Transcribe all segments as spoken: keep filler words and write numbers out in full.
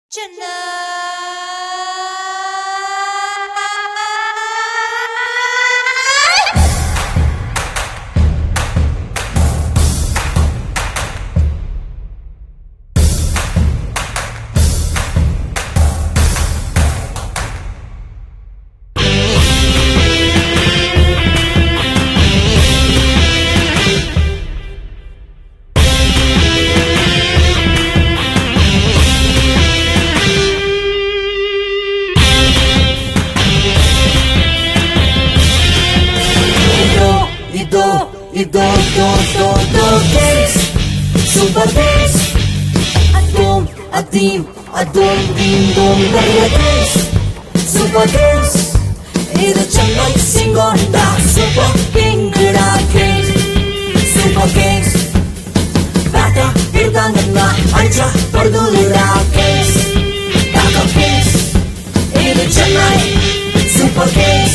Ido, do, do, do, games, super games. Adom, adim, adom, dim, dom, நிறைய games, super games. இது Chennai சிங்கோண்டா, super கிங்குடா games, super games. பேட்டா இருந்தாங்கன்னா அடிச்சா படுதுடா games, backup games. இது Chennai super games.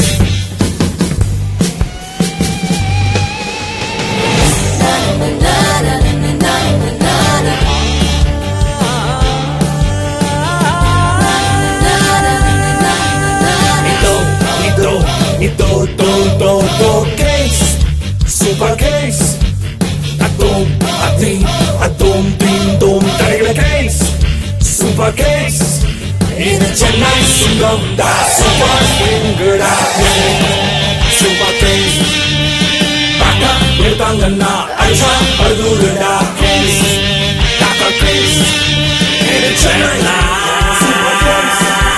Ido, do, do, do, games, super games. Adom, adim, adom, dim, dom, நிறைய games, super games. இது Chennai சிங்கோண்டா, super கிங்குடா games, super games. பேட்டா எடுத்தாங்கன்னா அடிச்சா படுதுடா games, backup games. இது Chennai super games.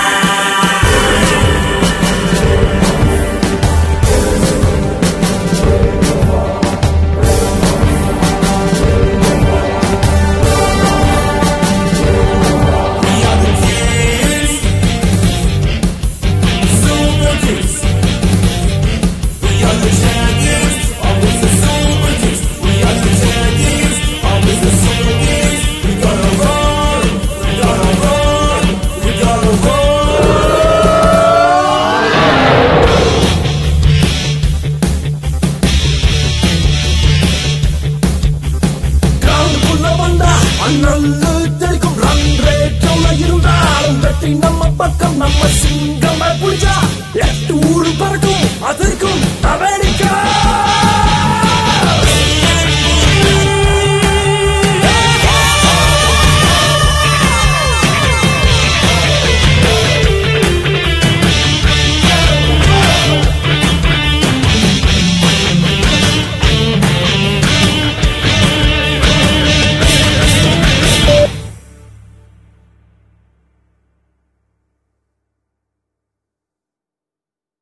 நம்ம பக்கம் நம்ம சிங்கமா புடிச்சா எட்டு ஊரு பறக்கும் அதற்கும் அமெரிக்கா.